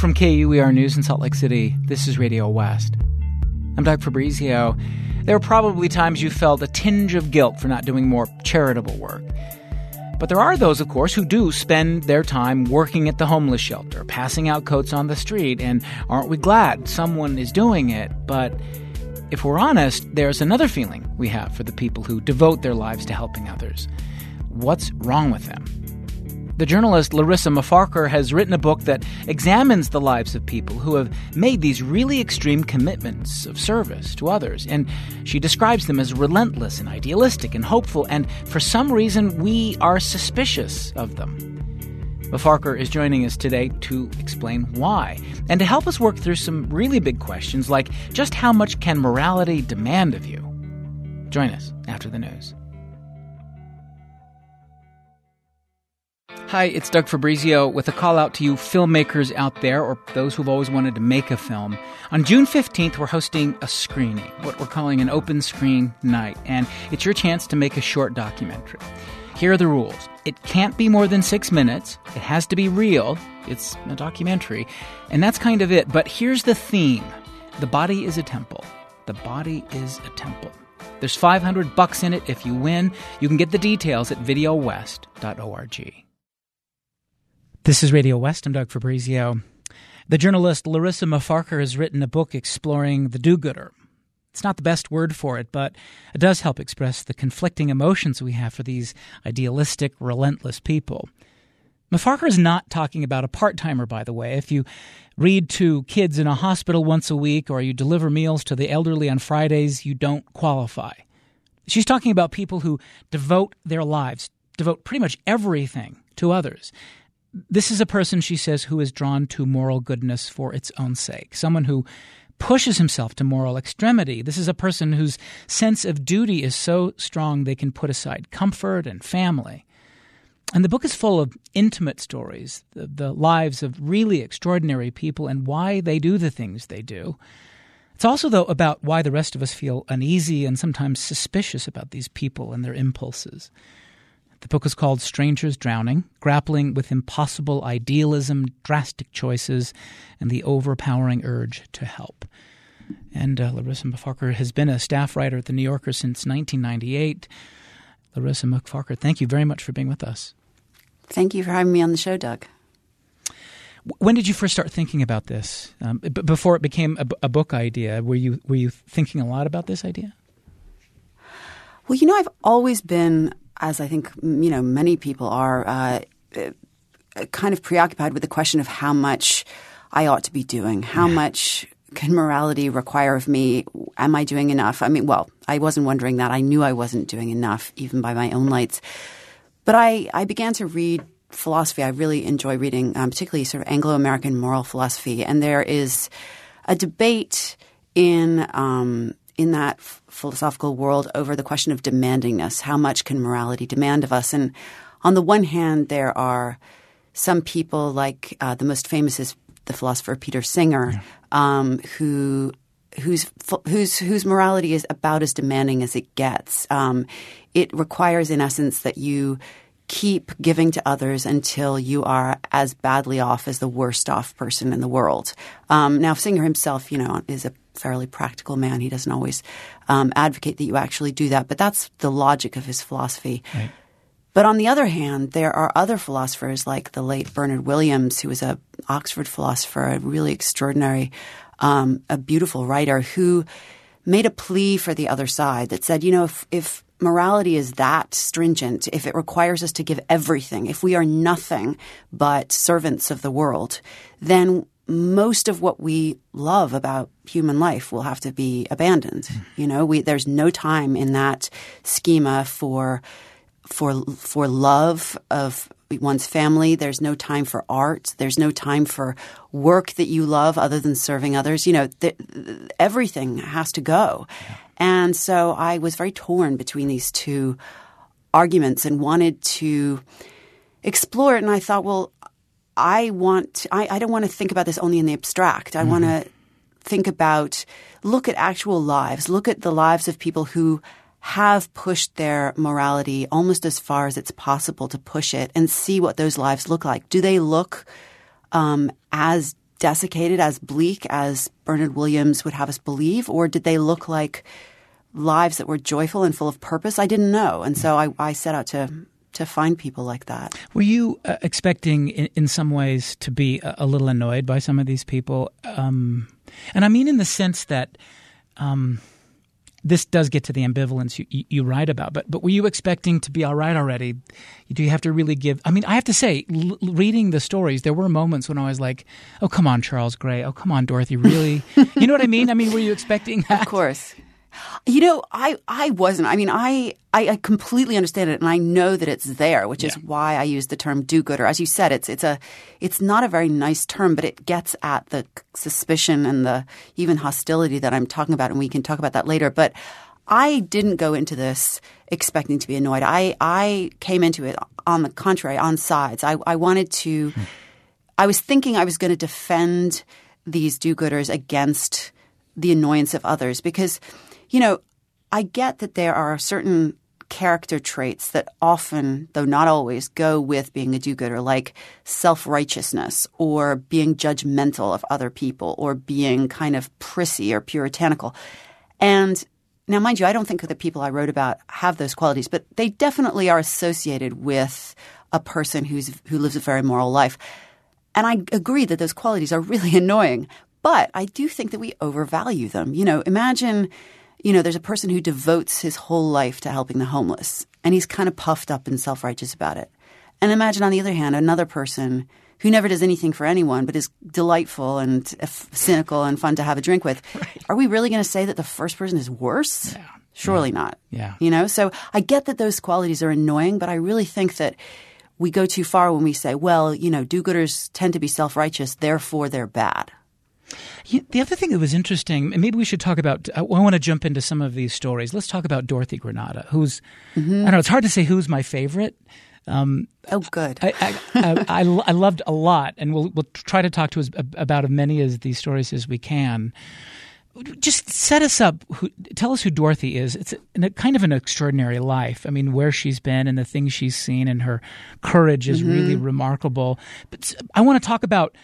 From KUER News in Salt Lake City, this is Radio West. I'm Doug Fabrizio. There are probably times you felt a tinge of guilt for not doing more charitable work. But there are those, of course, who do spend their time working at the homeless shelter, passing out coats on the street, and aren't we glad someone is doing it? But if we're honest, there's another feeling we have for the people who devote their lives to helping others. What's wrong with them? The journalist Larissa Mafarkar has written a book that examines the lives of people who have made these really extreme commitments of service to others, and she describes them as relentless and idealistic and hopeful, and for some reason we are suspicious of them. Mafarkar is joining us today to explain why, and to help us work through some really big questions like just how much can morality demand of you? Join us after the news. Hi, it's Doug Fabrizio with a call out to you filmmakers out there, or those who've always wanted to make a film. On June 15th, we're hosting a screening, what we're calling an open screen night, and it's your chance to make a short documentary. Here are the rules. It can't be more than 6 minutes. It has to be real. It's a documentary. And that's kind of it. But here's the theme. The body is a temple. The body is a temple. There's $500 in it if you win. You can get the details at videowest.org. This is Radio West. I'm Doug Fabrizio. The journalist Larissa Mafarkar has written a book exploring the do-gooder. It's not the best word for it, but it does help express the conflicting emotions we have for these idealistic, relentless people. Mafarkar is not talking about a part-timer, by the way. If you read to kids in a hospital once a week or you deliver meals to the elderly on Fridays, you don't qualify. She's talking about people who devote their lives, devote pretty much everything to others. This is a person, she says, who is drawn to moral goodness for its own sake, someone who pushes himself to moral extremity. This is a person whose sense of duty is so strong they can put aside comfort and family. And the book is full of intimate stories, the lives of really extraordinary people and why they do the things they do. It's also, though, about why the rest of us feel uneasy and sometimes suspicious about these people and their impulses. The book is called Strangers Drowning, Grappling with Impossible Idealism, Drastic Choices, and the Overpowering Urge to Help. And Larissa Mafarkar has been a staff writer at The New Yorker since 1998. Larissa Mafarkar, thank you very much for being with us. Thank you for having me on the show, Doug. When did you first start thinking about this? Before it became a book idea, were you thinking a lot about this idea? Well, I've always been, as I think, many people are, kind of preoccupied with the question of how much I ought to be doing. How much can morality require of me? Am I doing enough? I wasn't wondering that. I knew I wasn't doing enough, even by my own lights. But I began to read philosophy. I really enjoy reading, particularly sort of Anglo-American moral philosophy. And there is a debate in that philosophical world over the question of demandingness. How much can morality demand of us? And on the one hand, there are some people like the most famous is the philosopher Peter Singer, whose morality is about as demanding as it gets. It requires, in essence, that you keep giving to others until you are as badly off as the worst off person in the world. Now, Singer himself, is a fairly practical man. He doesn't always advocate that you actually do that, but that's the logic of his philosophy. Right. But on the other hand, there are other philosophers like the late Bernard Williams, who was an Oxford philosopher, a really extraordinary, a beautiful writer, who made a plea for the other side that said, if morality is that stringent, if it requires us to give everything, if we are nothing but servants of the world, then most of what we love about human life will have to be abandoned. There's no time in that schema for love of one's family. There's no time for art. There's no time for work that you love other than serving others. Everything has to go. Yeah. And so I was very torn between these two arguments and wanted to explore it. And I thought, well, I don't want to think about this only in the abstract. I want to look at actual lives, look at the lives of people who have pushed their morality almost as far as it's possible to push it, and see what those lives look like. Do they look as desiccated, as bleak as Bernard Williams would have us believe, or did they look like lives that were joyful and full of purpose? I didn't know. And so I set out to find people like that. Were you expecting in some ways to be a little annoyed by some of these people? And I mean in the sense that this does get to the ambivalence you write about, but were you expecting to be all right already? Do you have to really give – I mean, I have to say, reading the stories, there were moments when I was like, oh, come on, Charles Gray. Oh, come on, Dorothy, really? You know what I mean? I mean, were you expecting that? Of course. You know, I wasn't. I mean, I completely understand it, and I know that it's there, which is why I use the term do-gooder. As you said, it's not a very nice term, but it gets at the suspicion and the even hostility that I'm talking about, and we can talk about that later. But I didn't go into this expecting to be annoyed. I came into it, on the contrary, on sides. I wanted to – I was thinking I was going to defend these do-gooders against the annoyance of others because – you know, I get that there are certain character traits that often, though not always, go with being a do-gooder, like self-righteousness or being judgmental of other people or being kind of prissy or puritanical. And now, mind you, I don't think the people I wrote about have those qualities, but they definitely are associated with a person who lives a very moral life. And I agree that those qualities are really annoying, but I do think that we overvalue them. You know, imagine – you know, there's a person who devotes his whole life to helping the homeless, and he's kind of puffed up and self-righteous about it. And imagine, on the other hand, another person who never does anything for anyone but is delightful and cynical and fun to have a drink with. Right. Are we really going to say that the first person is worse? Yeah. Surely not. Yeah. You know, so I get that those qualities are annoying, but I really think that we go too far when we say, well, you know, do-gooders tend to be self-righteous, therefore they're bad. The other thing that was interesting, and maybe we should talk about – I want to jump into some of these stories. Let's talk about Dorothy Granada, who's I don't know, it's hard to say who's my favorite. Oh, good. I loved a lot, and we'll try to talk to us about as many of these stories as we can. Just set us up. Tell us who Dorothy is. It's kind of an extraordinary life. I mean, where she's been and the things she's seen, and her courage is really remarkable. But I want to talk about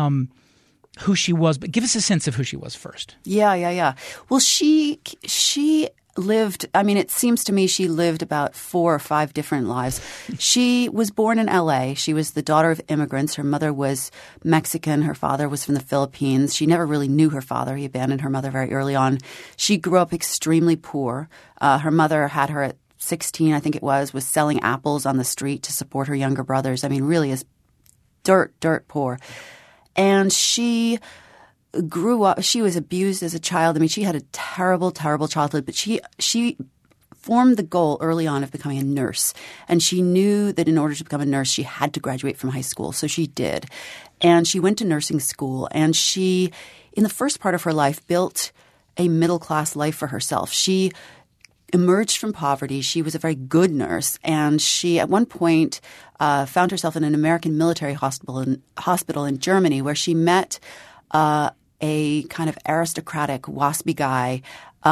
who she was, but give us a sense of who she was first. Yeah. Well, she lived, I mean, it seems to me she lived about 4 or 5 different lives. She was born in L.A. She was the daughter of immigrants. Her mother was Mexican. Her father was from the Philippines. She never really knew her father. He abandoned her mother very early on. She grew up extremely poor. Her mother had her at 16, I think it was selling apples on the street to support her younger brothers. I mean, really is dirt poor. And she grew up – she was abused as a child. I mean, she had a terrible, terrible childhood, but she formed the goal early on of becoming a nurse. And she knew that in order to become a nurse, she had to graduate from high school. So she did. And she went to nursing school. And she, in the first part of her life, built a middle-class life for herself. She emerged from poverty. She was a very good nurse, and she at one point found herself in an American military hospital in Germany, where she met a kind of aristocratic, waspy guy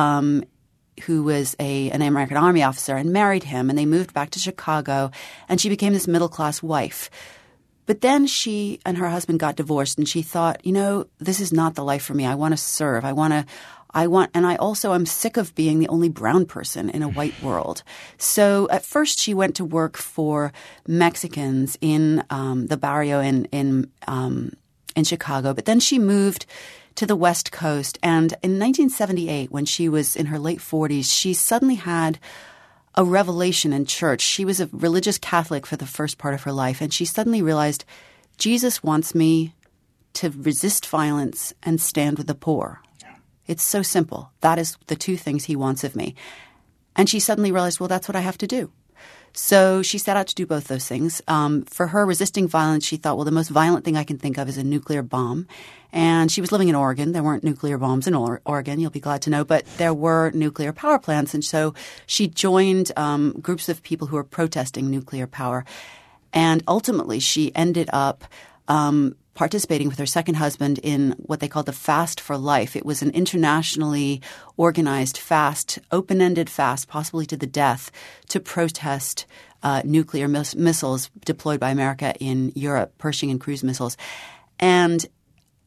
who was an American Army officer, and married him, and they moved back to Chicago, and she became this middle-class wife. But then she and her husband got divorced, and she thought, you know, this is not the life for me. I want to serve. And I also am sick of being the only brown person in a white world. So at first she went to work for Mexicans in the barrio in Chicago. But then she moved to the West Coast. And in 1978, when she was in her late 40s, she suddenly had a revelation in church. She was a religious Catholic for the first part of her life. And she suddenly realized, Jesus wants me to resist violence and stand with the poor. It's so simple. That is the 2 things he wants of me. And she suddenly realized, well, that's what I have to do. So she set out to do both those things. For her, resisting violence, she thought, well, the most violent thing I can think of is a nuclear bomb. And she was living in Oregon. There weren't nuclear bombs in Oregon, you'll be glad to know, but there were nuclear power plants. And so she joined groups of people who were protesting nuclear power. And ultimately, she ended up participating with her second husband in what they called the Fast for Life. It was an internationally organized fast, open-ended fast, possibly to the death, to protest nuclear missiles deployed by America in Europe, Pershing and cruise missiles. And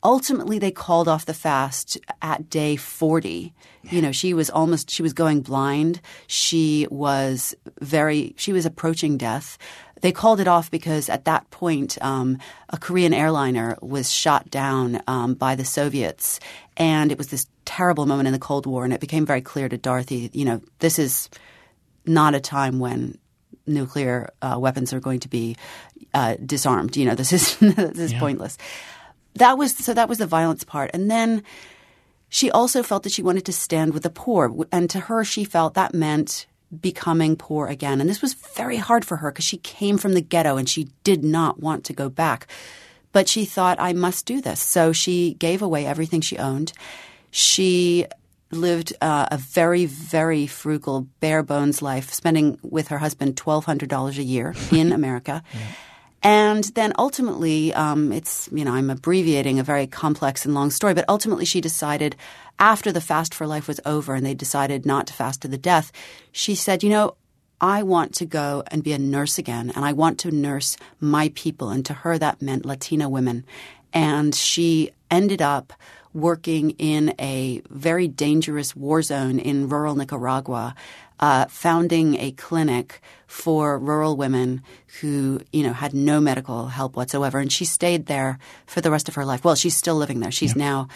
Ultimately, they called off the fast at day 40. You know, she was going blind. She was approaching death. They called it off because at that point, a Korean airliner was shot down by the Soviets. And it was this terrible moment in the Cold War. And it became very clear to Dorothy, you know, this is not a time when nuclear weapons are going to be disarmed. You know, this is pointless. That was the violence part. And then she also felt that she wanted to stand with the poor. And to her, she felt that meant becoming poor again. And this was very hard for her because she came from the ghetto and she did not want to go back. But she thought, I must do this. So she gave away everything she owned. She lived a very, very frugal, bare bones life, spending with her husband $1,200 a year in America. Yeah. And then ultimately, I'm abbreviating a very complex and long story, but ultimately she decided after the fast for life was over and they decided not to fast to the death, she said, you know, I want to go and be a nurse again, and I want to nurse my people. And to her, that meant Latina women. And she ended up working in a very dangerous war zone in rural Nicaragua, founding a clinic for rural women who, you know, had no medical help whatsoever. And she stayed there for the rest of her life. Well, she's still living there. She's now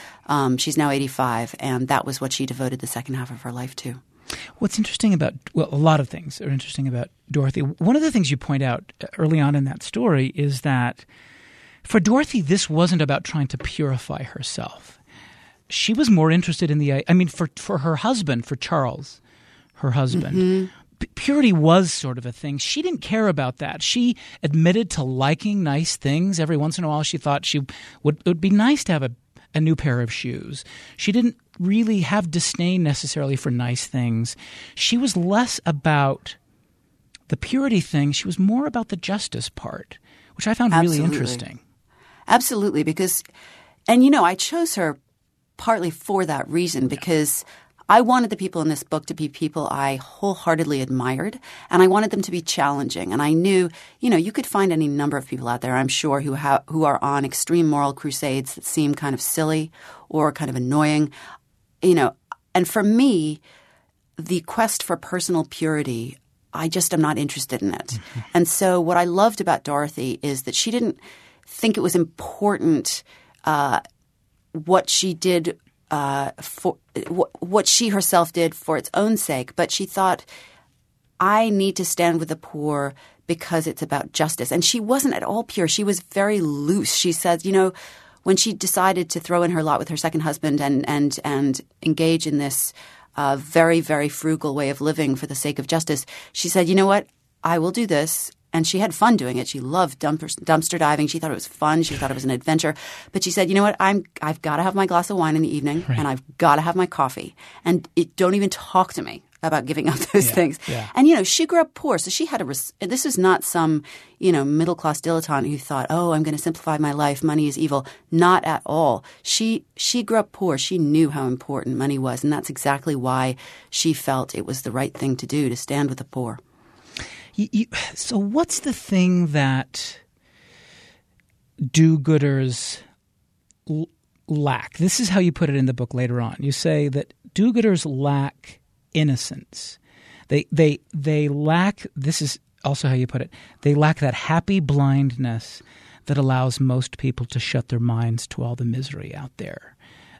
85, and that was what she devoted the second half of her life to. What's interesting about – well, a lot of things are interesting about Dorothy. One of the things you point out early on in that story is that for Dorothy, this wasn't about trying to purify herself. She was more interested in for her husband, for Charles, her husband, purity was sort of a thing. She didn't care about that. She admitted to liking nice things. Every once in a while she thought it would be nice to have a new pair of shoes. She didn't really have disdain necessarily for nice things. She was less about the purity thing. She was more about the justice part, which I found really interesting. Absolutely, because – and, you know, I chose her partly for that reason because I wanted the people in this book to be people I wholeheartedly admired, and I wanted them to be challenging. And I knew, you know, you could find any number of people out there, I'm sure, who are on extreme moral crusades that seem kind of silly or kind of annoying, you know. And for me, the quest for personal purity, I just am not interested in it. Mm-hmm. And so what I loved about Dorothy is that she didn't think it was important what she did for what she herself did for its own sake, but she thought, I need to stand with the poor because it's about justice. And she wasn't at all pure. She was very loose. She said, you know, when she decided to throw in her lot with her second husband and engage in this very, very frugal way of living for the sake of justice, she said, you know what, I will do this. And she had fun doing it. She loved dumpster diving. She thought it was fun. She thought it was an adventure. But she said, you know what, I've got to have my glass of wine in the evening, right, and I've got to have my coffee. And don't even talk to me about giving up those things. Yeah. And, you know, she grew up poor. So she had this is not some, you know, middle-class dilettante who thought, oh, I'm going to simplify my life. Money is evil. Not at all. She grew up poor. She knew how important money was. And that's exactly why she felt it was the right thing to do, to stand with the poor. So what's the thing that do-gooders lack? This is how you put it in the book later on. You say that do-gooders lack innocence. They lack – this is also how you put it. They lack that happy blindness that allows most people to shut their minds to all the misery out there.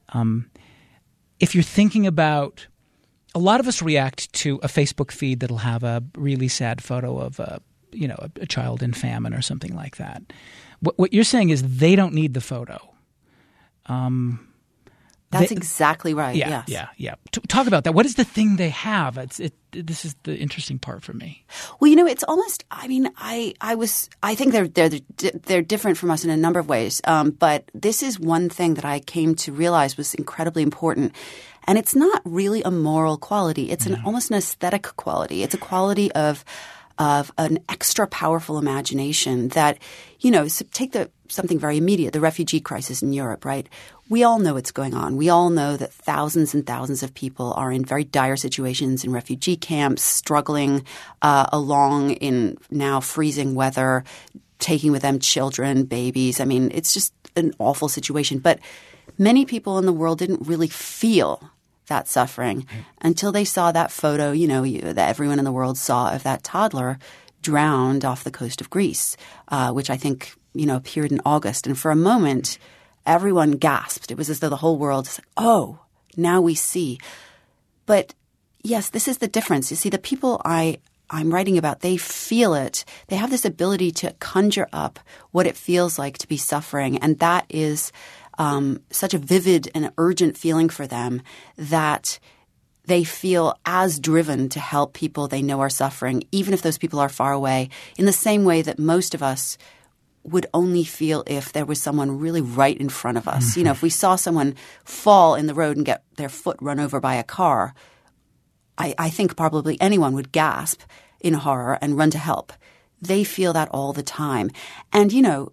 If you're thinking about – a lot of us react to a Facebook feed that'll have a really sad photo of a child in famine or something like that. What you're saying is they don't need the photo. That's exactly right. Yeah, yes. Yeah. Talk about that. What is the thing they have? This is the interesting part for me. Well, you know, it's almost. I mean, I think they're different from us in a number of ways. But this is one thing that I came to realize was incredibly important. And it's not really a moral quality. It's almost an aesthetic quality. It's a quality of an extra powerful imagination that, you know, take something very immediate, the refugee crisis in Europe, right? We all know what's going on. We all know that thousands and thousands of people are in very dire situations in refugee camps, struggling along in now freezing weather, taking with them children, babies. I mean, it's just an awful situation. But many people in the world didn't really feel that suffering until they saw that photo, that everyone in the world saw of that toddler drowned off the coast of Greece, which I think, appeared in August. And for a moment, everyone gasped. It was as though the whole world said, oh, now we see. But yes, this is the difference. You see, the people I'm writing about, they feel it. They have this ability to conjure up what it feels like to be suffering. And that is such a vivid and urgent feeling for them that they feel as driven to help people they know are suffering, even if those people are far away, in the same way that most of us would only feel if there was someone really right in front of us. Mm-hmm. If we saw someone fall in the road and get their foot run over by a car, I think probably anyone would gasp in horror and run to help. They feel that all the time. And,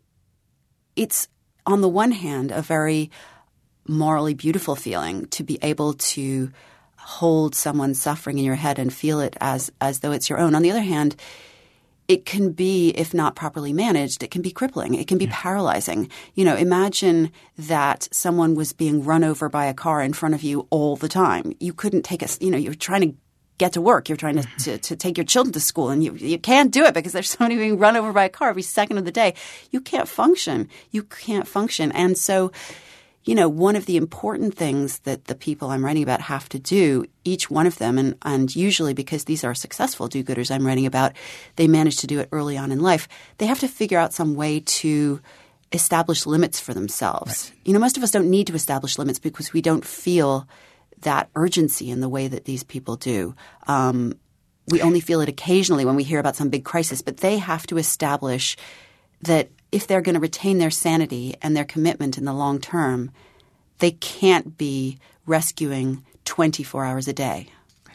it's on the one hand a very morally beautiful feeling to be able to hold someone suffering in your head and feel it as though it's your own. On the other hand, it can be, if not properly managed, it can be crippling. It can be paralyzing. Imagine that someone was being run over by a car in front of you all the time. You couldn't take you're trying to get to work. You're trying to take your children to school, and you can't do it because there's somebody being run over by a car every second of the day. You can't function. And so, one of the important things that the people I'm writing about have to do, each one of them, and usually because these are successful do-gooders I'm writing about, they manage to do it early on in life. They have to figure out some way to establish limits for themselves. Right. Most of us don't need to establish limits because we don't feel that urgency in the way that these people do. We only feel it occasionally when we hear about some big crisis, but they have to establish that if they're going to retain their sanity and their commitment in the long term, they can't be rescuing 24 hours a day.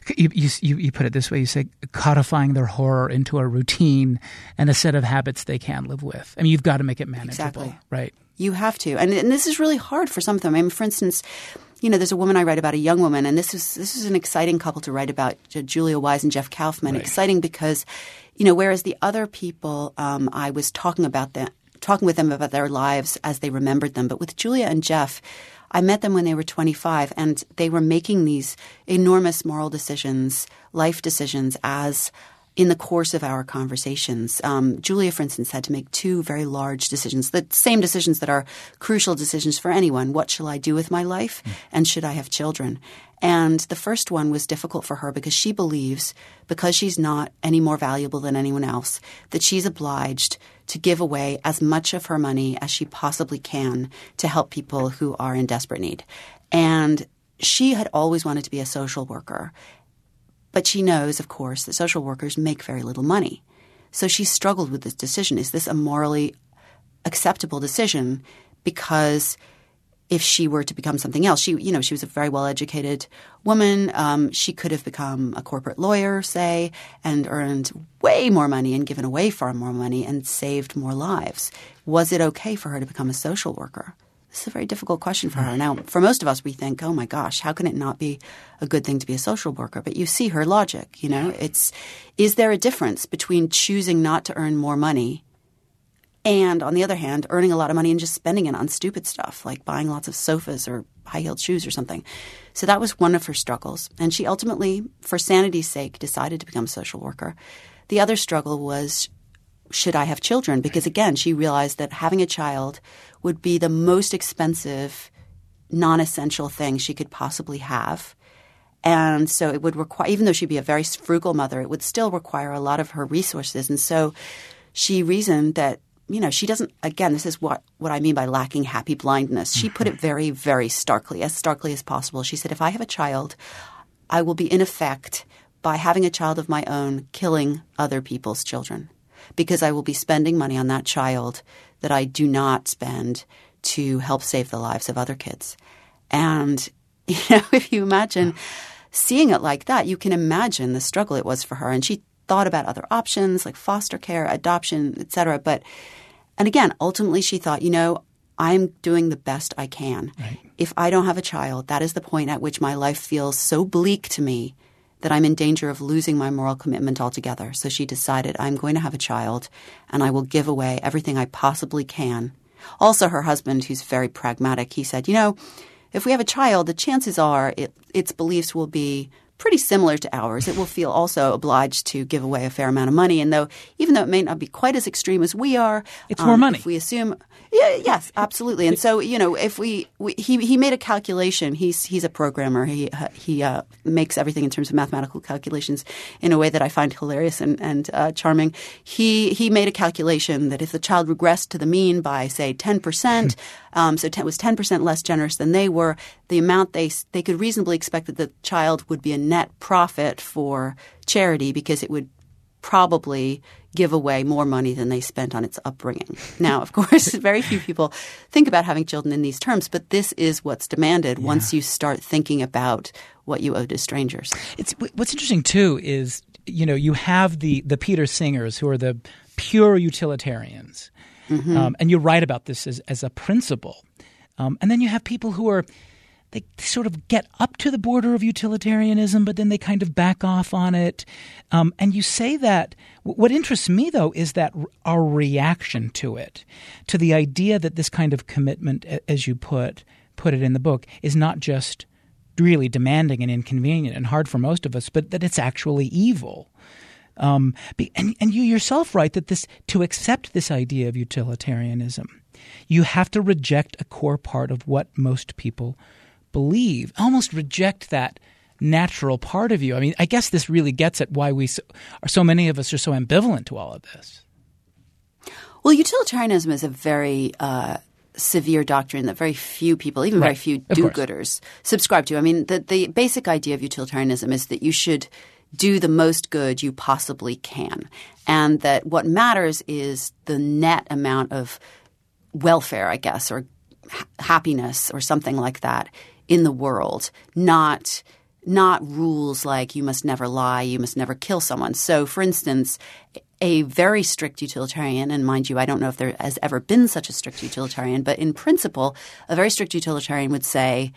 You put it this way. You say codifying their horror into a routine and a set of habits they can live with. I mean, you've got to make it manageable, exactly. Right? You have to. And this is really hard for some of them. I mean, for instance, there's a woman I write about, a young woman, and this is an exciting couple to write about, Julia Wise and Jeff Kaufman. Right. Exciting because, whereas the other people I was talking with them about their lives as they remembered them. But with Julia and Jeff, I met them when they were 25, and they were making these enormous moral decisions, life decisions, as in the course of our conversations. Julia, for instance, had to make two very large decisions, the same decisions that are crucial decisions for anyone. What shall I do with my life? And should I have children? And the first one was difficult for her because she believes, because she's not any more valuable than anyone else, that she's obliged to give away as much of her money as she possibly can to help people who are in desperate need. And she had always wanted to be a social worker. But she knows, of course, that social workers make very little money. So she struggled with this decision. Is this a morally acceptable decision? Because if she were to become something else, she was a very well-educated woman. She could have become a corporate lawyer, say, and earned way more money and given away far more money and saved more lives. Was it okay for her to become a social worker? This is a very difficult question for her. Now, for most of us, we think, oh, my gosh, how can it not be a good thing to be a social worker? But you see her logic, is there a difference between choosing not to earn more money and, on the other hand, earning a lot of money and just spending it on stupid stuff like buying lots of sofas or high-heeled shoes or something? So that was one of her struggles. And she ultimately, for sanity's sake, decided to become a social worker. The other struggle was, should I have children? Because, again, she realized that having a child would be the most expensive, non-essential thing she could possibly have. And so it would require, even though she'd be a very frugal mother, it would still require a lot of her resources. And so she reasoned that, she doesn't – again, this is what I mean by lacking happy blindness. She put it very, very starkly as possible. She said, if I have a child, I will be in effect, by having a child of my own, killing other people's children, because I will be spending money on that child that I do not spend to help save the lives of other kids. And, if you imagine seeing it like that, you can imagine the struggle it was for her. And she thought about other options like foster care, adoption, et cetera. And again, ultimately she thought, I'm doing the best I can. Right. If I don't have a child, that is the point at which my life feels so bleak to me that I'm in danger of losing my moral commitment altogether. So she decided, I'm going to have a child, and I will give away everything I possibly can. Also, her husband, who's very pragmatic, he said, if we have a child, the chances are its beliefs will be pretty similar to ours. It will feel also obliged to give away a fair amount of money. And even though it may not be quite as extreme as we are, it's more money. If we assume, yes, absolutely. And so, if he made a calculation. He's a programmer. He makes everything in terms of mathematical calculations in a way that I find hilarious and charming. He made a calculation that if the child regressed to the mean by, say, 10%, so it was 10% less generous than they were, the amount they could reasonably expect that the child would be a net profit for charity because it would probably give away more money than they spent on its upbringing. Now, of course, very few people think about having children in these terms, but this is what's demanded once you start thinking about what you owe to strangers. What's interesting, too, is, you have the Peter Singers who are the pure utilitarians. Mm-hmm. And you write about this as a principle. And then you have people who they sort of get up to the border of utilitarianism, but then they kind of back off on it. And you say that what interests me, though, is that our reaction to it, to the idea that this kind of commitment, as you put it in the book, is not just really demanding and inconvenient and hard for most of us, but that it's actually evil. And you yourself write that to accept this idea of utilitarianism, you have to reject a core part of what most people believe, almost reject that natural part of you. I mean, I guess this really gets at why so many of us are so ambivalent to all of this. Well, utilitarianism is a very severe doctrine that very few people, even very few do-gooders, subscribe to. I mean, the basic idea of utilitarianism is that you should do the most good you possibly can, and that what matters is the net amount of welfare, I guess, or happiness or something like that in the world, not rules like you must never lie, you must never kill someone. So, for instance, a very strict utilitarian, and mind you, I don't know if there has ever been such a strict utilitarian, but in principle, a very strict utilitarian would say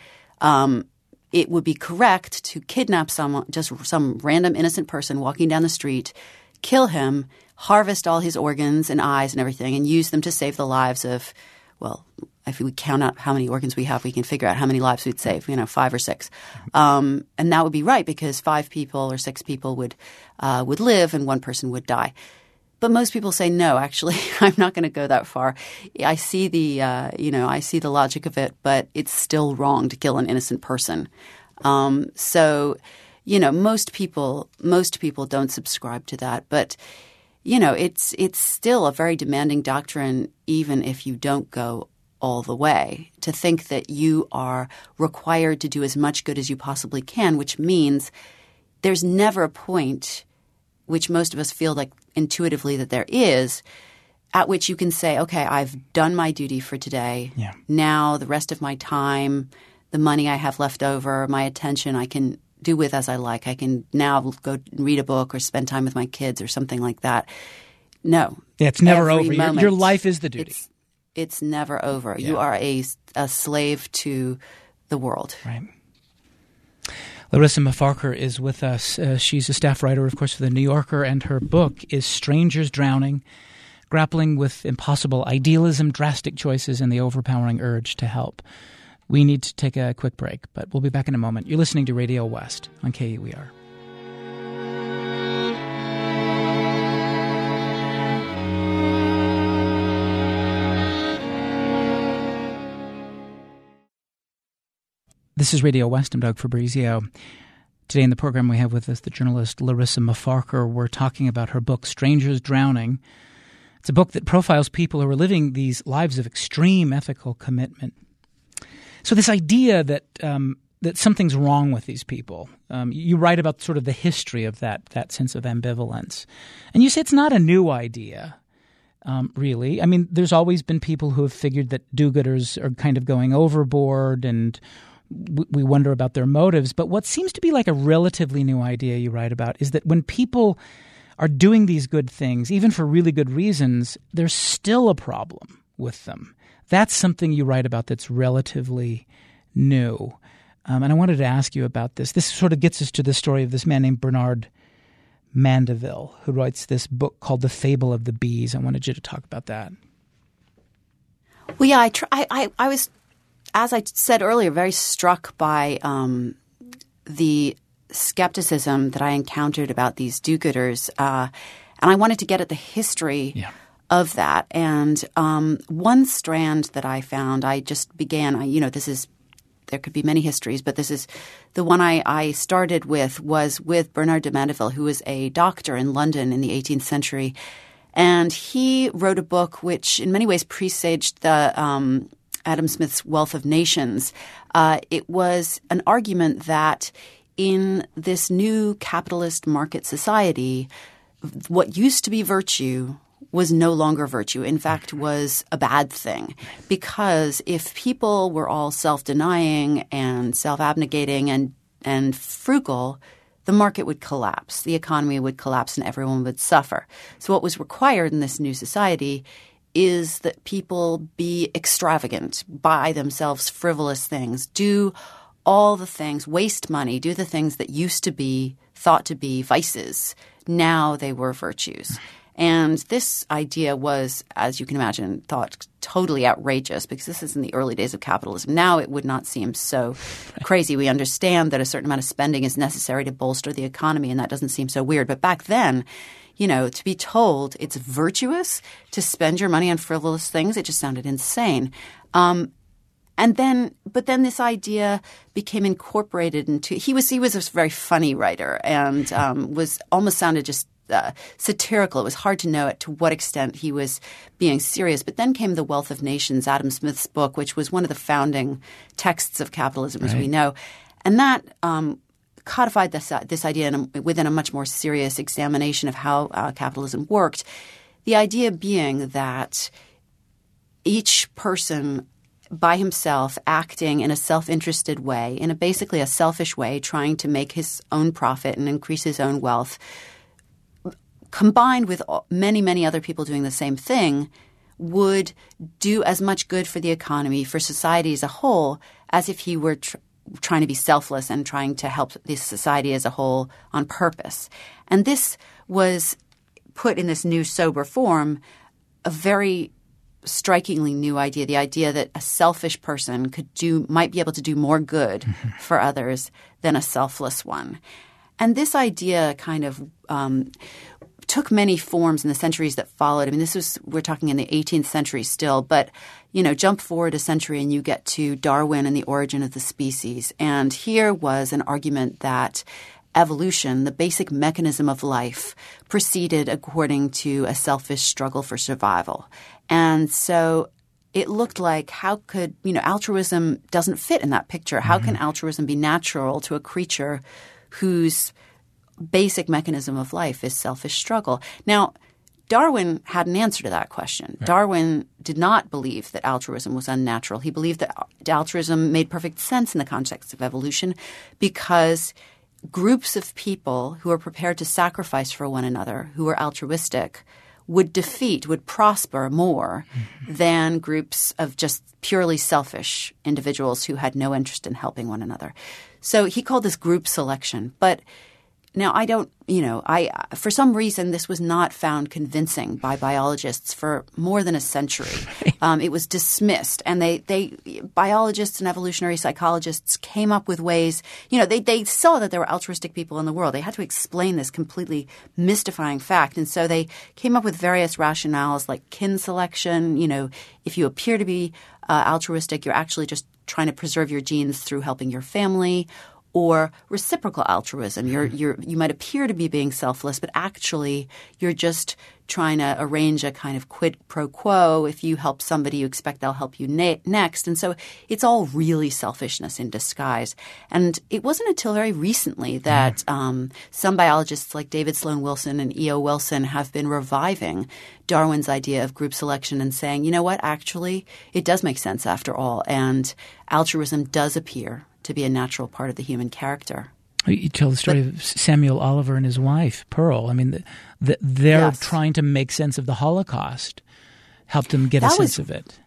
it would be correct to kidnap someone, just some random innocent person walking down the street, kill him, harvest all his organs and eyes and everything, and use them to save the lives of, well, if we count out how many organs we have, we can figure out how many lives we'd save, 5 or 6. And that would be right because 5 people or 6 people would live and 1 person would die. But most people say, no, actually, I'm not going to go that far. I see I see the logic of it, but it's still wrong to kill an innocent person. So, most people don't subscribe to that. But, it's still a very demanding doctrine, even if you don't go all the way, to think that you are required to do as much good as you possibly can, which means there's never a point, which most of us feel like intuitively that there is, at which you can say, okay, I've done my duty for today. Yeah. Now the rest of my time, the money I have left over, my attention, I can do with as I like. I can now go read a book or spend time with my kids or something like that. No. Yeah, it's never over. Your life is the duty. It's never over. Yeah. You are a slave to the world. Right. Larissa Mafarkar is with us. She's a staff writer, of course, for The New Yorker, and her book is Strangers Drowning, Grappling with Impossible Idealism, Drastic Choices, and the Overpowering Urge to Help. We need to take a quick break, but we'll be back in a moment. You're listening to Radio West on KUER. This is Radio West. I'm Doug Fabrizio. Today in the program we have with us the journalist Larissa Mafarkar. We're talking about her book, Strangers Drowning. It's a book that profiles people who are living these lives of extreme ethical commitment. So this idea that something's wrong with these people, you write about sort of the history of that sense of ambivalence. And you say it's not a new idea, really. I mean, there's always been people who have figured that do-gooders are kind of going overboard, and we wonder about their motives. But what seems to be like a relatively new idea you write about is that when people are doing these good things, even for really good reasons, there's still a problem with them. That's something you write about that's relatively new. And I wanted to ask you about this. This sort of gets us to the story of this man named Bernard Mandeville, who writes this book called The Fable of the Bees. I wanted you to talk about that. Well, yeah, I was, as I said earlier, very struck by the skepticism that I encountered about these do-gooders, and I wanted to get at the history of that. And one strand that I found, I just began. There could be many histories, but this is the one I started with was with Bernard de Mandeville, who was a doctor in London in the 18th century. And he wrote a book which in many ways presaged the Adam Smith's Wealth of Nations. It was an argument that in this new capitalist market society, what used to be virtue was no longer virtue, in fact, was a bad thing. Because if people were all self-denying and self-abnegating and frugal, the market would collapse, the economy would collapse, and everyone would suffer. So what was required in this new society is that people be extravagant, buy themselves frivolous things, do all the things, waste money, do the things that used to be thought to be vices. Now they were virtues. And this idea was, as you can imagine, thought totally outrageous because this is in the early days of capitalism. Now it would not seem so crazy. We understand that a certain amount of spending is necessary to bolster the economy, and that doesn't seem so weird. But back then, to be told it's virtuous to spend your money on frivolous things, it just sounded insane. But then this idea became incorporated into – he was a very funny writer and was almost sounded just satirical. It was hard to know to what extent he was being serious. But then came The Wealth of Nations, Adam Smith's book, which was one of the founding texts of capitalism, as we know. And that codified this idea within a much more serious examination of how capitalism worked. The idea being that each person by himself acting in a self-interested way, in basically a selfish way, trying to make his own profit and increase his own wealth, combined with many, many other people doing the same thing, would do as much good for the economy, for society as a whole, as if he were trying to be selfless and trying to help this society as a whole on purpose. And this was put in this new sober form, a very strikingly new idea, the idea that a selfish person might be able to do more good for others than a selfless one. And this idea kind of took many forms in the centuries that followed. I mean, we're talking in the 18th century still, but, jump forward a century and you get to Darwin and the Origin of the Species. And here was an argument that evolution, the basic mechanism of life, proceeded according to a selfish struggle for survival. And so it looked like how could, altruism doesn't fit in that picture. How can altruism be natural to a creature whose basic mechanism of life is selfish struggle? Now, Darwin had an answer to that question. Right. Darwin did not believe that altruism was unnatural. He believed that altruism made perfect sense in the context of evolution because groups of people who are prepared to sacrifice for one another, who are altruistic, would prosper more than groups of just purely selfish individuals who had no interest in helping one another. So he called this group selection. But now for some reason this was not found convincing by biologists for more than a century. It was dismissed, and biologists and evolutionary psychologists came up with ways. They saw that there were altruistic people in the world. They had to explain this completely mystifying fact, and so they came up with various rationales like kin selection. If you appear to be altruistic, you're actually just trying to preserve your genes through helping your family. Or reciprocal altruism. You might appear to be being selfless, but actually you're just trying to arrange a kind of quid pro quo. If you help somebody, you expect they'll help you next. And so it's all really selfishness in disguise. And it wasn't until very recently that some biologists like David Sloan Wilson and E.O. Wilson have been reviving Darwin's idea of group selection and saying, you know what, actually it does make sense after all. And altruism does appear to be a natural part of the human character. You tell the story of Samuel Oliver and his wife, Pearl. I mean, they're trying to make sense of the Holocaust, helped them get a sense of it.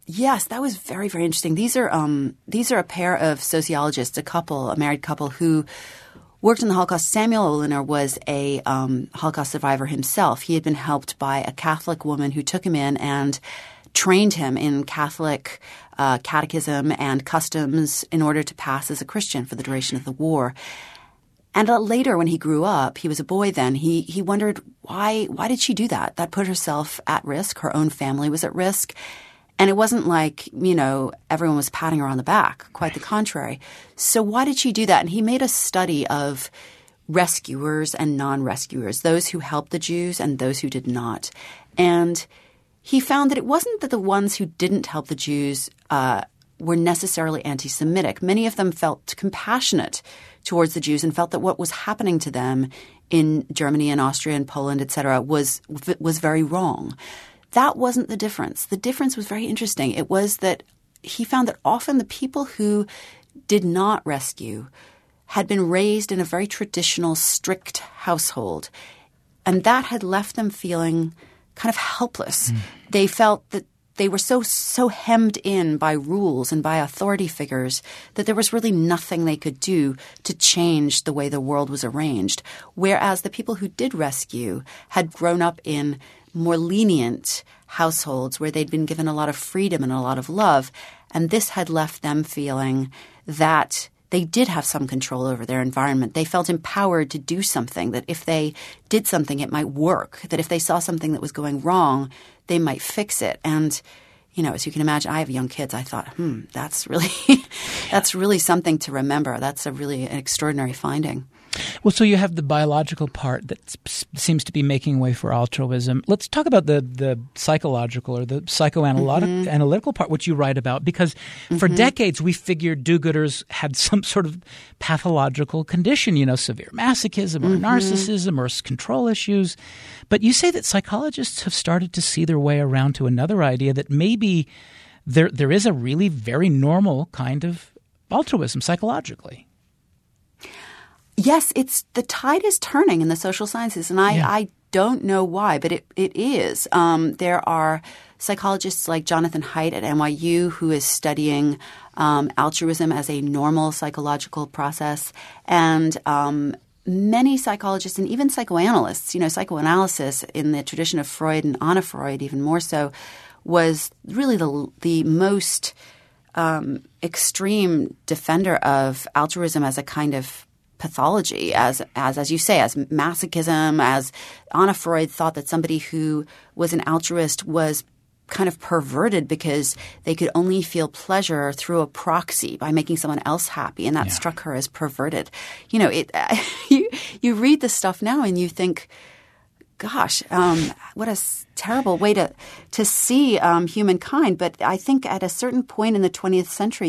Yes, that was very, very interesting. These are a pair of sociologists, a married couple who worked in the Holocaust. Samuel Oliner was a Holocaust survivor himself. He had been helped by a Catholic woman who took him in and trained him in Catholic catechism and customs in order to pass as a Christian for the duration of the war. And later, when he grew up, he was a boy then, he wondered why did she do that? That put herself at risk. Her own family was at risk. And it wasn't like, everyone was patting her on the back. Quite the contrary. So why did she do that? And he made a study of rescuers and non-rescuers, those who helped the Jews and those who did not. And he found that it wasn't that the ones who didn't help the Jews were necessarily anti-Semitic. Many of them felt compassionate towards the Jews and felt that what was happening to them in Germany and Austria and Poland, et cetera, was very wrong. That wasn't the difference. The difference was very interesting. It was that he found that often the people who did not rescue had been raised in a very traditional, strict household, and that had left them feeling kind of helpless. They felt that they were so hemmed in by rules and by authority figures that there was really nothing they could do to change the way the world was arranged. Whereas the people who did rescue had grown up in more lenient households where they'd been given a lot of freedom and a lot of love. And this had left them feeling that they did have some control over their environment. They felt empowered to do something, that if they did something, it might work, that if they saw something that was going wrong, they might fix it. And, as you can imagine, I have young kids. I thought, that's really something to remember. That's an extraordinary finding. Well, so you have the biological part that seems to be making way for altruism. Let's talk about the psychological or the analytical part, which you write about, because for decades we figured do-gooders had some sort of pathological condition, severe masochism or narcissism or control issues. But you say that psychologists have started to see their way around to another idea that maybe there is a really very normal kind of altruism psychologically. Yes, the tide is turning in the social sciences, and I don't know why, but it is. There are psychologists like Jonathan Haidt at NYU who is studying altruism as a normal psychological process, and many psychologists and even psychoanalysts, psychoanalysis in the tradition of Freud and Anna Freud even more so, was really the most extreme defender of altruism as a kind of pathology, as you say, as masochism, as Anna Freud thought that somebody who was an altruist was kind of perverted because they could only feel pleasure through a proxy by making someone else happy, and that struck her as perverted. You read this stuff now and you think, gosh, what a terrible way to see humankind. But I think at a certain point in the 20th century,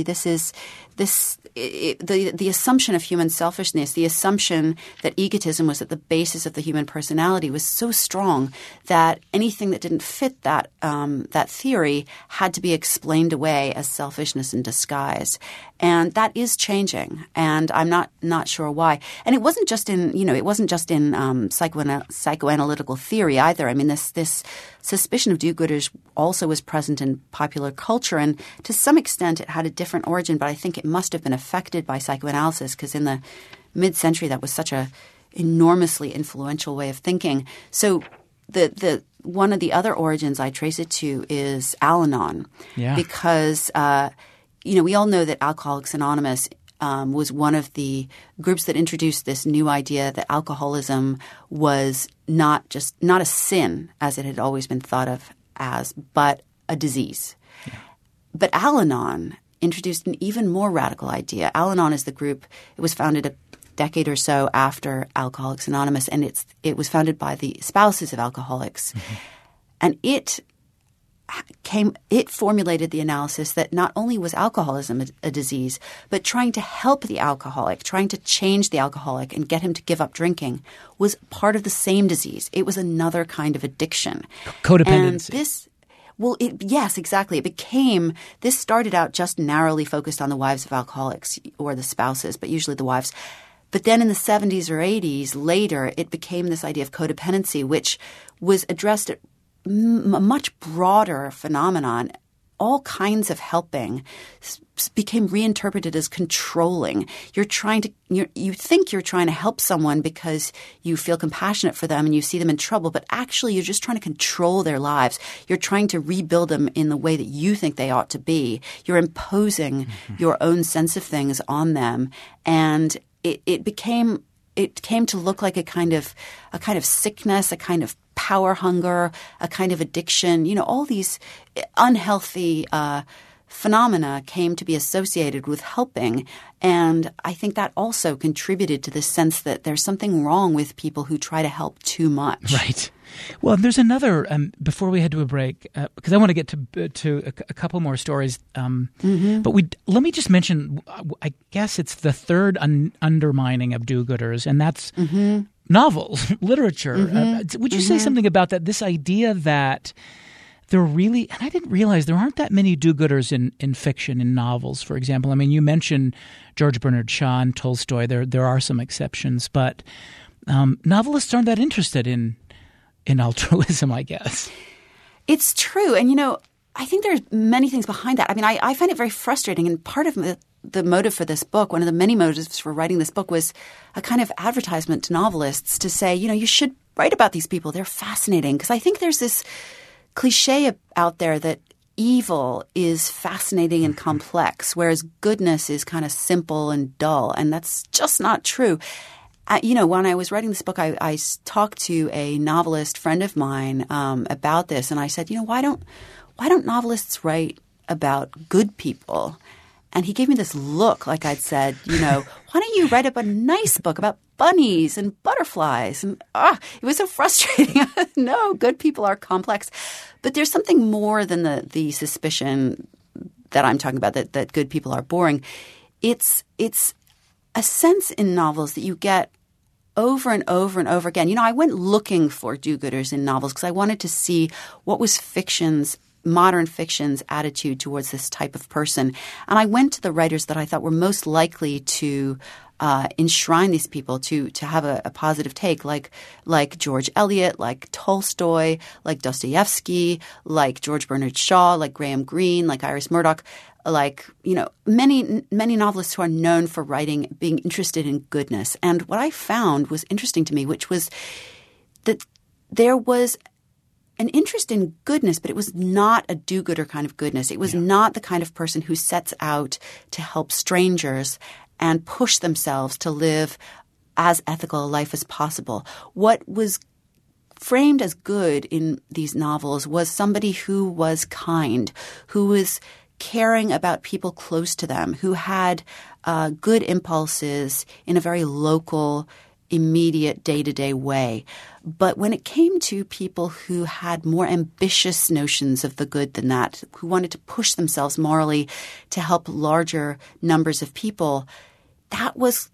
the assumption of human selfishness, the assumption that egotism was at the basis of the human personality was so strong that anything that didn't fit that theory had to be explained away as selfishness in disguise. And that is changing, and I'm not sure why. And it wasn't just in psychoanalytical theory either. I mean, this suspicion of do-gooders also was present in popular culture, and to some extent it had a different origin, but I think it must have been affected by psychoanalysis because in the mid-century that was such a enormously influential way of thinking. So the one of the other origins I trace it to is Al-Anon, because we all know that Alcoholics Anonymous was one of the groups that introduced this new idea that alcoholism was not a sin as it had always been thought of as, but a disease. Yeah. But Al-Anon introduced an even more radical idea. Al-Anon is the group. It was founded a decade or so after Alcoholics Anonymous, and it was founded by the spouses of alcoholics. And it formulated the analysis that not only was alcoholism a disease, but trying to help the alcoholic, trying to change the alcoholic and get him to give up drinking was part of the same disease. It was another kind of addiction. Codependency. Yes, exactly. This started out just narrowly focused on the wives of alcoholics or the spouses, but usually the wives. But then in the 70s or 80s, later, it became this idea of codependency, which was addressed at a much broader phenomenon all kinds of helping became reinterpreted as controlling. You think you're trying to help someone because you feel compassionate for them and you see them in trouble, but actually you're just trying to control their lives. You're trying to rebuild them in the way that you think they ought to be. You're imposing your own sense of things on them, and it came to look like a kind of sickness, a kind of power hunger, a kind of addiction. You know, all these unhealthy phenomena came to be associated with helping. And I think that also contributed to the sense that there's something wrong with people who try to help too much. Right. Well, there's another, before we head to a break, because I want to get to a couple more stories. But let me just mention, I guess it's the third undermining of do-gooders, and that's novels, literature. Would you say something about that, this idea that there really, and I didn't realize there aren't that many do-gooders in fiction, in novels, for example. I mean, you mentioned George Bernard Shaw and Tolstoy. There are some exceptions, but novelists aren't that interested in altruism, I guess. It's true. And, I think there's many things behind that. I mean, I find it very frustrating. And part of the motive for this book, one of the many motives for writing this book, was a kind of advertisement to novelists to say, you should write about these people. They're fascinating. Because I think there's this cliche out there that evil is fascinating and complex, whereas goodness is kind of simple and dull. And that's just not true. When I was writing this book, I talked to a novelist friend of mine about this, and I said, why don't novelists write about good people? And he gave me this look like I'd said, why don't you write up a nice book about bunnies and butterflies? And it was so frustrating. No, good people are complex. But there's something more than the suspicion that I'm talking about, that good people are boring. It's a sense in novels that you get over and over and over again. I went looking for do-gooders in novels because I wanted to see what was modern fiction's attitude towards this type of person. And I went to the writers that I thought were most likely to enshrine these people, to have a positive take, like George Eliot, like Tolstoy, like Dostoevsky, like George Bernard Shaw, like Graham Greene, like Iris Murdoch, like, many novelists who are known for being interested in goodness. And what I found was interesting to me, which was that there was an interest in goodness, but it was not a do-gooder kind of goodness. It was not the kind of person who sets out to help strangers and push themselves to live as ethical a life as possible. What was framed as good in these novels was somebody who was kind, who was caring about people close to them, who had good impulses in a very local, immediate, day-to-day way. But when it came to people who had more ambitious notions of the good than that, who wanted to push themselves morally to help larger numbers of people, that was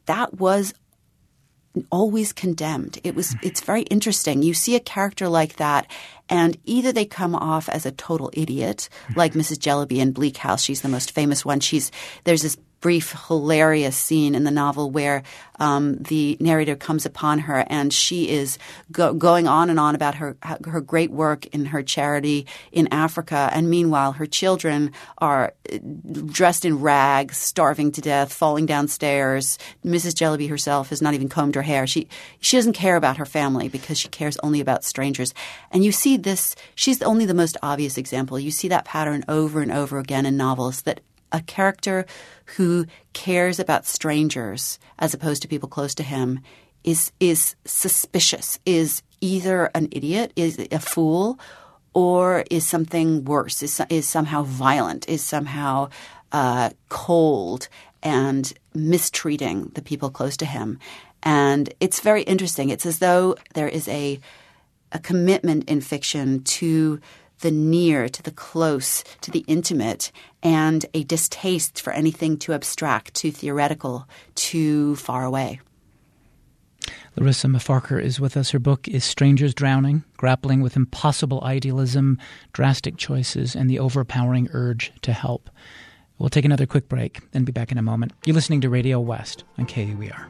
always condemned. It's very interesting. You see a character like that, and either they come off as a total idiot, like Mrs. Jellyby in Bleak House. She's the most famous one. There's this brief, hilarious scene in the novel where the narrator comes upon her and she is going on and on about her great work in her charity in Africa. And meanwhile, her children are dressed in rags, starving to death, falling downstairs. Mrs. Jellyby herself has not even combed her hair. She doesn't care about her family because she cares only about strangers. And you see this – she's only the most obvious example. You see that pattern over and over again in novels, that a character who cares about strangers as opposed to people close to him is suspicious, is either an idiot, is a fool, or is something worse, is somehow violent, is somehow cold and mistreating the people close to him. And it's very interesting. It's as though there is a commitment in fiction to the near, to the close, to the intimate, and a distaste for anything too abstract, too theoretical, too far away. Larissa Mafarkar is with us. Her book is Strangers Drowning, Grappling with Impossible Idealism, Drastic Choices, and the Overpowering Urge to Help. We'll take another quick break and be back in a moment. You're listening to Radio West on KUER.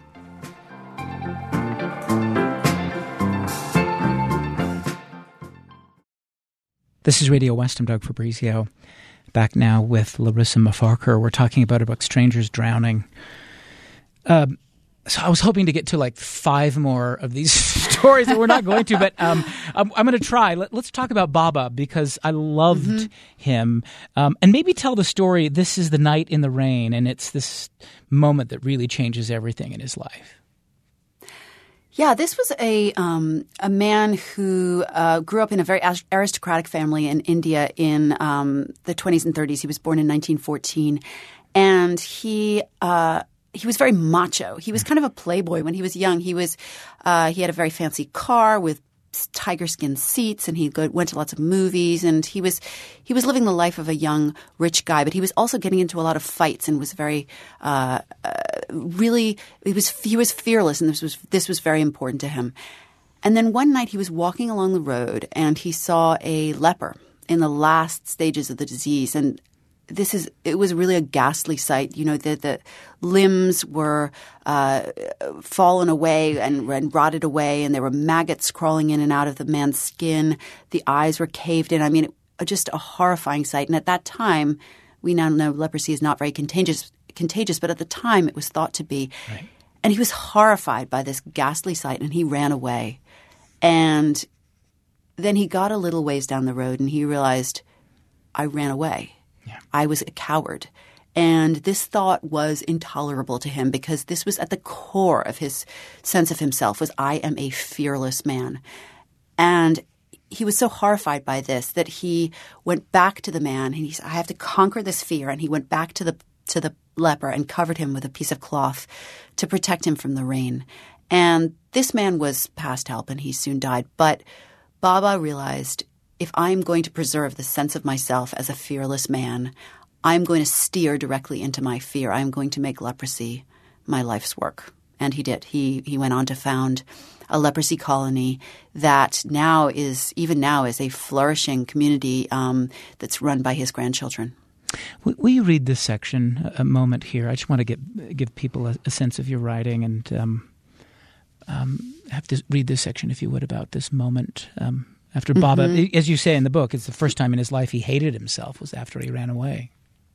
This is Radio West. I'm Doug Fabrizio. Back now with Larissa Mafarkar. We're talking about her book, Strangers Drowning. So I was hoping to get to like 5 more of these stories that we're not going to, but I'm going to try. Let's talk about Baba, because I loved him. And maybe tell the story, This Is the Night in the Rain, and it's this moment that really changes everything in his life. Yeah, this was a man who grew up in a very aristocratic family in India in the 20s and 30s. He was born in 1914, and he was very macho. He was kind of a playboy when he was young. He had a very fancy car with tiger skin seats, and he went to lots of movies, and he was living the life of a young rich guy. But he was also getting into a lot of fights and was very he was fearless, and this was very important to him. And then one night he was walking along the road, and he saw a leper in the last stages of the disease, and it was really a ghastly sight. You know, the limbs were fallen away and rotted away, and there were maggots crawling in and out of the man's skin. The eyes were caved in. I mean, just a horrifying sight. And at that time, we now know leprosy is not very contagious, but at the time it was thought to be. Right. And he was horrified by this ghastly sight, and he ran away. And then he got a little ways down the road, and he realized, I ran away. Yeah. I was a coward. And this thought was intolerable to him, because this was at the core of his sense of himself, was I am a fearless man. And he was so horrified by this that he went back to the man, and he said, I have to conquer this fear. And he went back to the leper and covered him with a piece of cloth to protect him from the rain. And this man was past help, and he soon died. But Baba realized, if I'm going to preserve the sense of myself as a fearless man, I'm going to steer directly into my fear. I'm going to make leprosy my life's work. And he did. He went on to found a leprosy colony that even now is a flourishing community that's run by his grandchildren. Will you read this section a moment here? I just want to give people a sense of your writing, and have to read this section, if you would, about this moment. After Baba, as you say in the book, it's the first time in his life he hated himself, was after he ran away.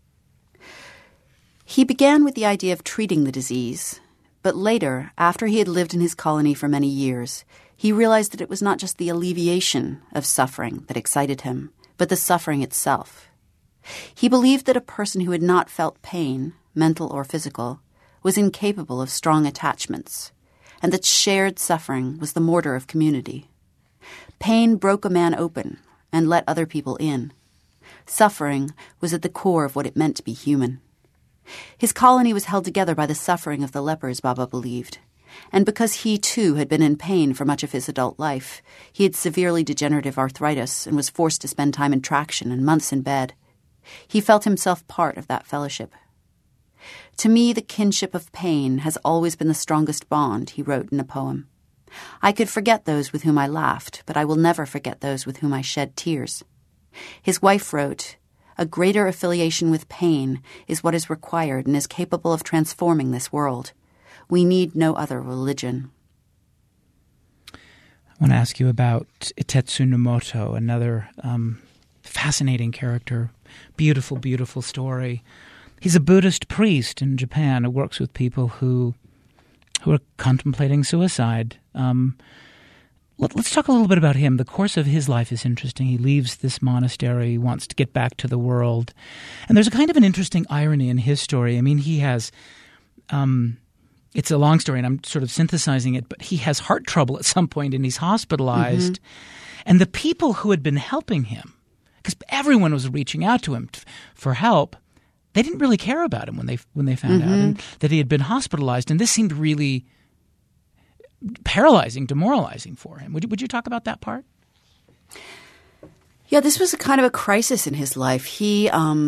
He began with the idea of treating the disease, but later, after he had lived in his colony for many years, he realized that it was not just the alleviation of suffering that excited him, but the suffering itself. He believed that a person who had not felt pain, mental or physical, was incapable of strong attachments, and that shared suffering was the mortar of community. Pain broke a man open and let other people in. Suffering was at the core of what it meant to be human. His colony was held together by the suffering of the lepers, Baba believed. And because he, too, had been in pain for much of his adult life, he had severely degenerative arthritis and was forced to spend time in traction and months in bed. He felt himself part of that fellowship. To me, the kinship of pain has always been the strongest bond, he wrote in a poem. I could forget those with whom I laughed, but I will never forget those with whom I shed tears. His wife wrote, a greater affiliation with pain is what is required and is capable of transforming this world. We need no other religion. I want to ask you about Itetsu Nomoto, another fascinating character. Beautiful, beautiful story. He's a Buddhist priest in Japan who works with people who are contemplating suicide. Let's talk a little bit about him. The course of his life is interesting. He leaves this monastery, he wants to get back to the world. And there's a kind of an interesting irony in his story. I mean, he has it's a long story, and I'm sort of synthesizing it, but he has heart trouble at some point, and he's hospitalized. Mm-hmm. And the people who had been helping him, because everyone was reaching out to him for help, they didn't really care about him when they found out that he had been hospitalized. And this seemed really paralyzing, demoralizing for him. Would you talk about that part? Yeah, this was a kind of a crisis in his life. He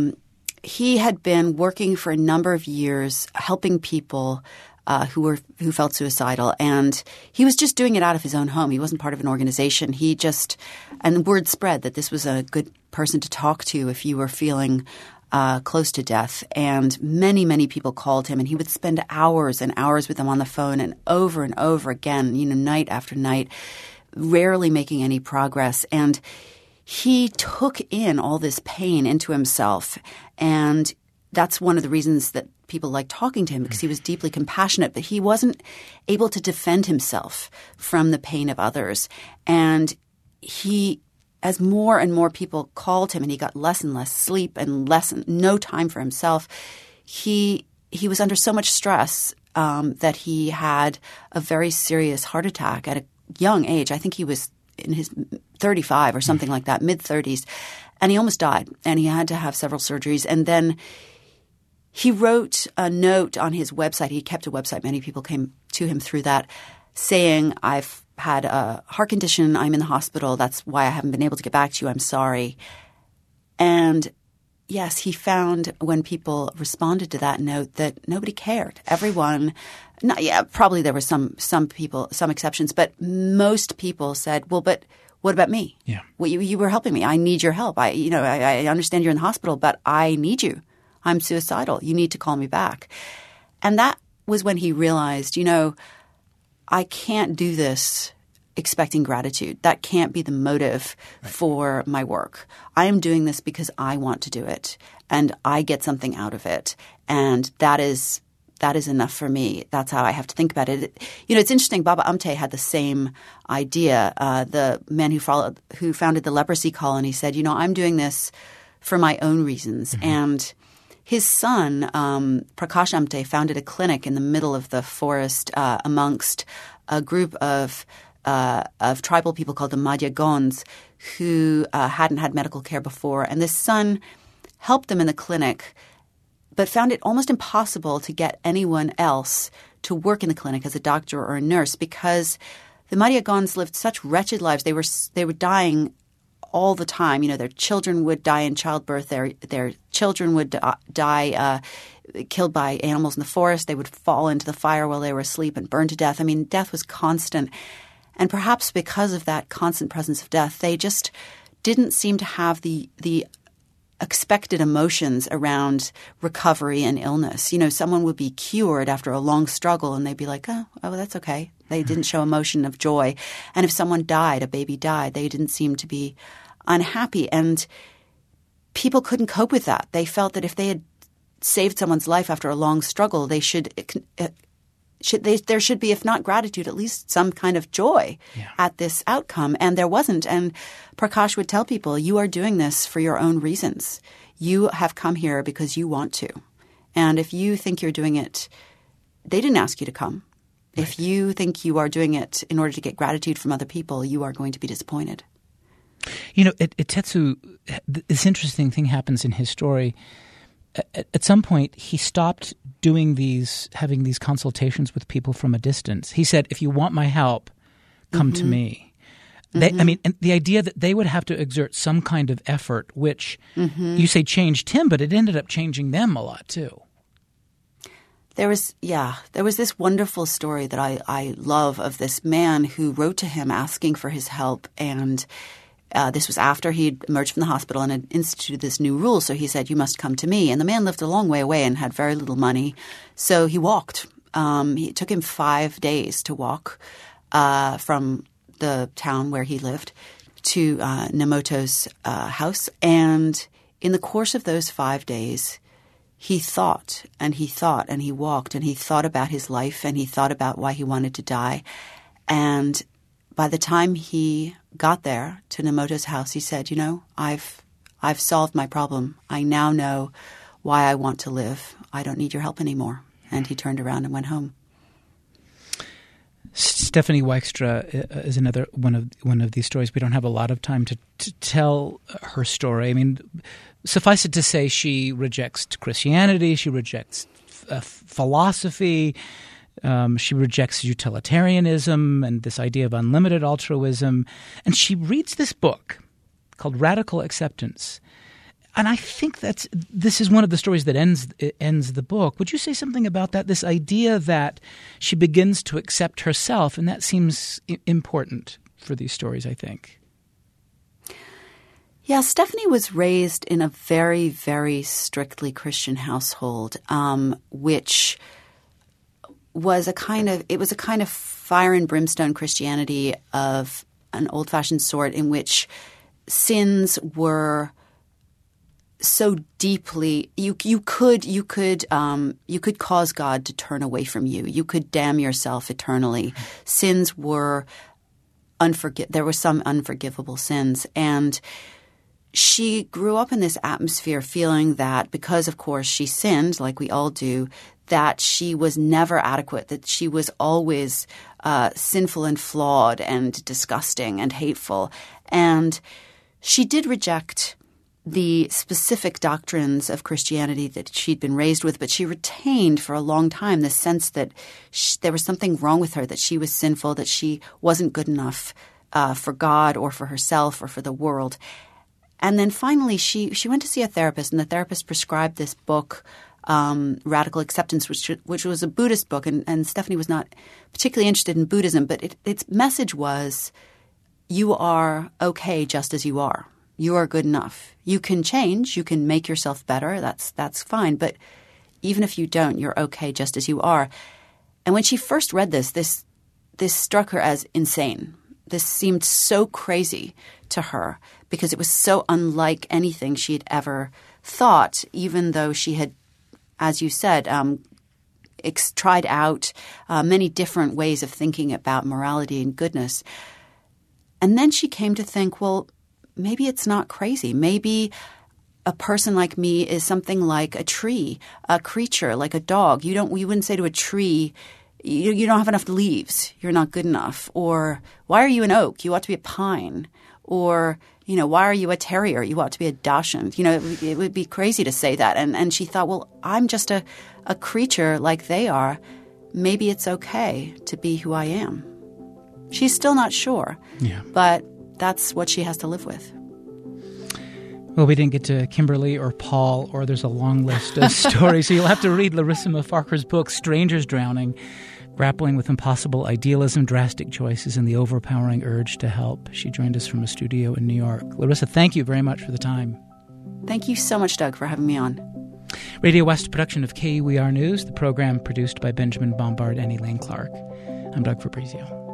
had been working for a number of years helping people who felt suicidal, and he was just doing it out of his own home. He wasn't part of an organization. And word spread that this was a good person to talk to if you were feeling close to death. And many, many people called him, and he would spend hours and hours with them on the phone, and over again, night after night, rarely making any progress. And he took in all this pain into himself, and that's one of the reasons that people liked talking to him, because he was deeply compassionate, but he wasn't able to defend himself from the pain of others. And he, as more and more people called him and he got less and less sleep and no time for himself, he was under so much stress that he had a very serious heart attack at a young age. I think he was in his 35 or something like that, mid-30s. And he almost died, and he had to have several surgeries. And then he wrote a note on his website. He kept a website. Many people came to him through that, saying, I've had a heart condition. I'm in the hospital. That's why I haven't been able to get back to you. I'm sorry. And yes, he found when people responded to that note that nobody cared. Everyone – probably there were some people, some exceptions, but most people said, well, but what about me? Yeah. Well, you were helping me. I need your help. I understand you're in the hospital, but I need you. I'm suicidal. You need to call me back. And that was when he realized, I can't do this expecting gratitude. That can't be the motive for my work. I am doing this because I want to do it, and I get something out of it. And that is enough for me. That's how I have to think about it. It's interesting. Baba Amte had the same idea. The man who founded the leprosy colony said, I'm doing this for my own reasons. Mm-hmm. And his son, Prakash Amte, founded a clinic in the middle of the forest amongst a group of tribal people called the Madhya Gonds who hadn't had medical care before. And this son helped them in the clinic, but found it almost impossible to get anyone else to work in the clinic as a doctor or a nurse, because the Madhya Gonds lived such wretched lives. They were dying all the time. Their children would die in childbirth. Their children would die killed by animals in the forest. They would fall into the fire while they were asleep and burn to death. I mean, death was constant. And perhaps because of that constant presence of death, they just didn't seem to have the expected emotions around recovery and illness. Someone would be cured after a long struggle and they'd be like, oh, that's okay. They didn't show emotion of joy. And if someone died, a baby died, they didn't seem to be unhappy. And people couldn't cope with that. They felt that if they had saved someone's life after a long struggle, there should be, if not gratitude, at least some kind of joy at this outcome. And there wasn't. And Prakash would tell people, you are doing this for your own reasons. You have come here because you want to. And if you think you're doing it, they didn't ask you to come. Right. If you think you are doing it in order to get gratitude from other people, you are going to be disappointed. At Tetsu, this interesting thing happens in his story. At some point, he stopped having these consultations with people from a distance. He said, if you want my help, come to me. And the idea that they would have to exert some kind of effort, which you say changed him, but it ended up changing them a lot too. There was this wonderful story that I love of this man who wrote to him asking for his help, and this was after he'd emerged from the hospital and had instituted this new rule. So he said, you must come to me. And the man lived a long way away and had very little money. So he walked. It took him 5 days to walk from the town where he lived to Nemoto's house. And in the course of those 5 days, he thought and he thought and he walked and he thought about his life and he thought about why he wanted to die. And by the time he got there to Nemoto's house, he said, I've solved my problem. I now know why I want to live. I don't need your help anymore. And he turned around and went home. Stephanie Wykstra is another one of these stories. We don't have a lot of time to tell her story. I mean, suffice it to say, she rejects Christianity. She rejects philosophy. She rejects utilitarianism and this idea of unlimited altruism. And she reads this book called Radical Acceptance. And I think this is one of the stories that ends the book. Would you say something about that? This idea that she begins to accept herself, and that seems important for these stories, I think. Yeah, Stephanie was raised in a very, very strictly Christian household, which was a kind of fire and brimstone Christianity of an old-fashioned sort, in which sins were so deeply you could cause God to turn away from you. You could damn yourself eternally. Sins were there were some unforgivable sins, and she grew up in this atmosphere feeling that because, of course, she sinned, like we all do, that she was never adequate, that she was always sinful and flawed and disgusting and hateful. And she did reject the specific doctrines of Christianity that she'd been raised with, but she retained for a long time the sense that there was something wrong with her, that she was sinful, that she wasn't good enough for God or for herself or for the world. And then finally she went to see a therapist, and the therapist prescribed this book, Radical Acceptance, which was a Buddhist book. And Stephanie was not particularly interested in Buddhism, but its message was, you are okay just as you are. You are good enough. You can change. You can make yourself better. That's fine. But even if you don't, you're okay just as you are. And when she first read this struck her as insane. This seemed so crazy to her because it was so unlike anything she had ever thought, even though she had, as you said, tried out many different ways of thinking about morality and goodness. And then she came to think, well, maybe it's not crazy. Maybe a person like me is something like a tree, a creature, like a dog. You wouldn't say to a tree, you don't have enough leaves, you're not good enough. Or why are you an oak? You ought to be a pine. Or, why are you a terrier? You ought to be a dachshund. It would be crazy to say that. And she thought, well, I'm just a creature like they are. Maybe it's okay to be who I am. She's still not sure. Yeah. But that's what she has to live with. Well, we didn't get to Kimberly or Paul, or there's a long list of stories. So you'll have to read Larissa Mafarkar's book, Strangers Drowning, Grappling with Impossible Idealism, Drastic Choices, and the Overpowering Urge to Help. She joined us from a studio in New York. Larissa, thank you very much for the time. Thank you so much, Doug, for having me on. Radio West production of KUER News, the program produced by Benjamin Bombard and Elaine Clark. I'm Doug Fabrizio.